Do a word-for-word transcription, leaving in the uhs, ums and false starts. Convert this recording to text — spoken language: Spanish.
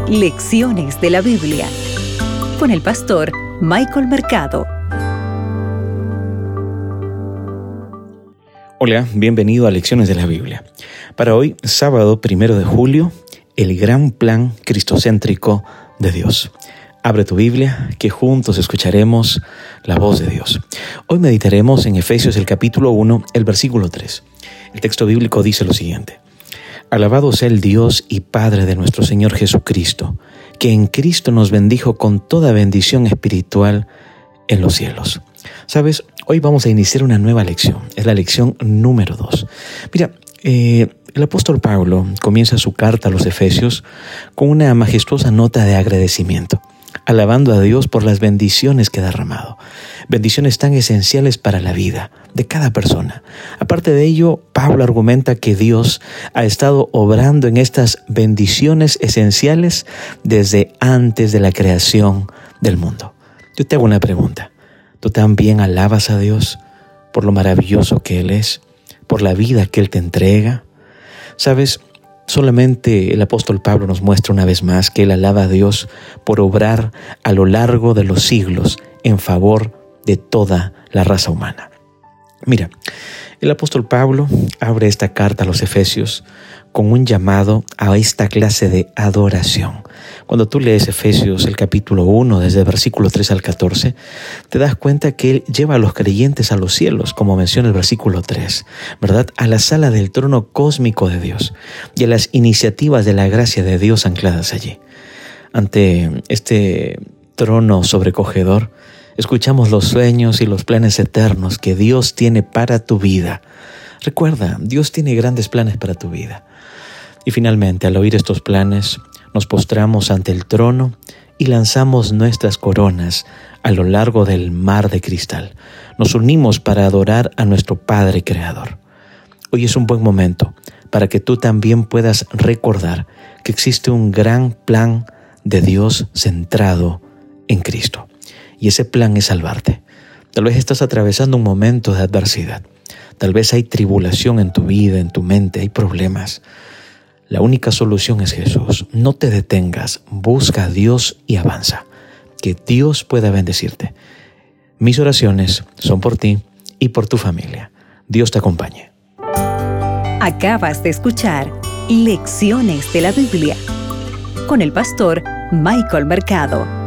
Lecciones de la Biblia con el pastor Michael Mercado. Hola, bienvenido a Lecciones de la Biblia. Para hoy, sábado primero de julio, el gran plan cristocéntrico de Dios. Abre tu Biblia, que juntos escucharemos la voz de Dios. Hoy meditaremos en Efesios el capítulo uno, el versículo tres. El texto bíblico dice lo siguiente: Alabado sea el Dios y Padre de nuestro Señor Jesucristo, que en Cristo nos bendijo con toda bendición espiritual en los cielos. ¿Sabes? Hoy vamos a iniciar una nueva lección. Es la lección número dos. Mira, eh, el apóstol Pablo comienza su carta a los Efesios con una majestuosa nota de agradecimiento, alabando a Dios por las bendiciones que ha derramado. Bendiciones tan esenciales para la vida de cada persona. Aparte de ello, Pablo argumenta que Dios ha estado obrando en estas bendiciones esenciales desde antes de la creación del mundo. Yo te hago una pregunta. ¿Tú también alabas a Dios por lo maravilloso que Él es, por la vida que Él te entrega? ¿Sabes? Solamente el apóstol Pablo nos muestra una vez más que él alaba a Dios por obrar a lo largo de los siglos en favor de toda la raza humana. Mira, el apóstol Pablo abre esta carta a los Efesios con un llamado a esta clase de adoración. Cuando tú lees Efesios el capítulo uno, desde el versículo tres al catorce, te das cuenta que Él lleva a los creyentes a los cielos, como menciona el versículo tres, ¿verdad? A la sala del trono cósmico de Dios y a las iniciativas de la gracia de Dios ancladas allí. Ante este trono sobrecogedor, escuchamos los sueños y los planes eternos que Dios tiene para tu vida. Recuerda, Dios tiene grandes planes para tu vida. Y finalmente, al oír estos planes, nos postramos ante el trono y lanzamos nuestras coronas a lo largo del mar de cristal. Nos unimos para adorar a nuestro Padre Creador. Hoy es un buen momento para que tú también puedas recordar que existe un gran plan de Dios centrado en Cristo. Y ese plan es salvarte. Tal vez estás atravesando un momento de adversidad. Tal vez hay tribulación en tu vida, en tu mente, hay problemas. La única solución es Jesús. No te detengas, busca a Dios y avanza. Que Dios pueda bendecirte. Mis oraciones son por ti y por tu familia. Dios te acompañe. Acabas de escuchar Lecciones de la Biblia con el pastor Michael Mercado.